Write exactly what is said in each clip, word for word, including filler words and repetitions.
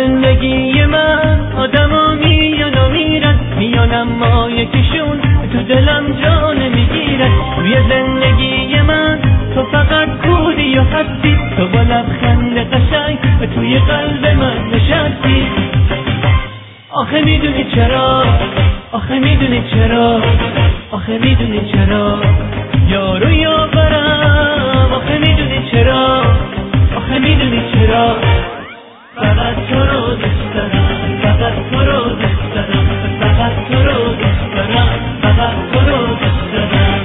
زندگی من آدما میان و میرن، میان اما یکیشون تو دلم جا نمیگیرن. توی زندگی من تو فقط بودی و هستی، تو با لبخند قشنگ و توی قلب من نشستی. آخه میدونی چرا، آخه میدونی چرا، آخه میدونی چرا یارو یاورم، آخه میدونی چرا، آخه میدونی چرا فقط تو رو دوست دارم، فقط تو رو دوست دارم، فقط تو رو دوست دارم، فقط تو رو دوست دارم.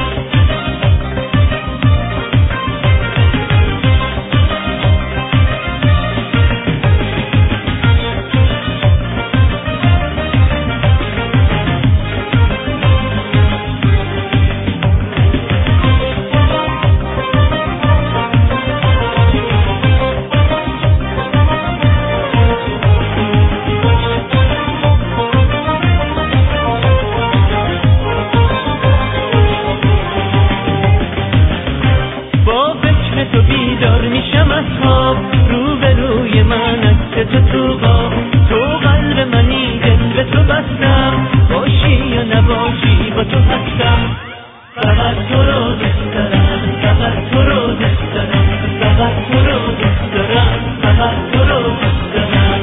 تو بیدار میشم از خواب، رو به روی من عکس تو تو خواب، تو قلب منی دل به تو بستم، باشی یا نباشی با تو هستم. فقط تو رو دوست دارم، فقط تو رو دوست دارم، فقط تو رو دوست دارم، فقط تو رو دوست دارم.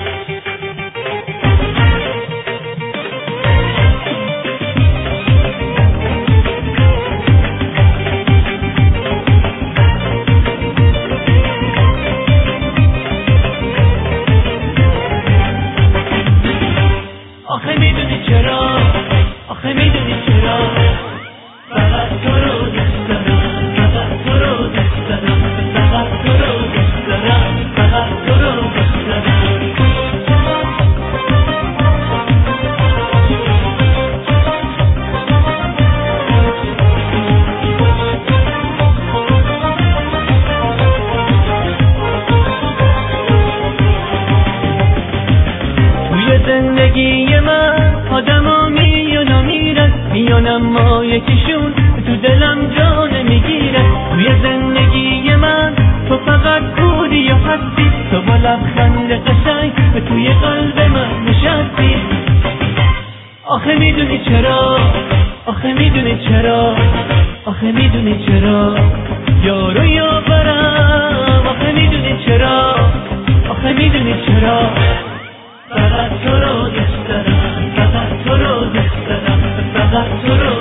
آخه میدونی چرا، آخه میدونی چرا فقط تو رو دوست دارم، فقط تو رو دوست دارم، فقط تو رو دوست دارم، فقط تو رو دوست دارم. توی زندگی من آدما میان و میرن، میان اما یکیشون تو دلم جا نمیگیرن. توی زندگی من تو فقط بودی و هستی، تو با لبخند قشنگ و توی قلب من نشستی. آخه میدونی چرا، آخه میدونی چرا، آخه میدونی چرا یارو یاورم، آخه میدونی چرا، آخه میدونی چرا فقط تو رو دوست دارم، فقط تو رو دوست دارم، فقط تو رو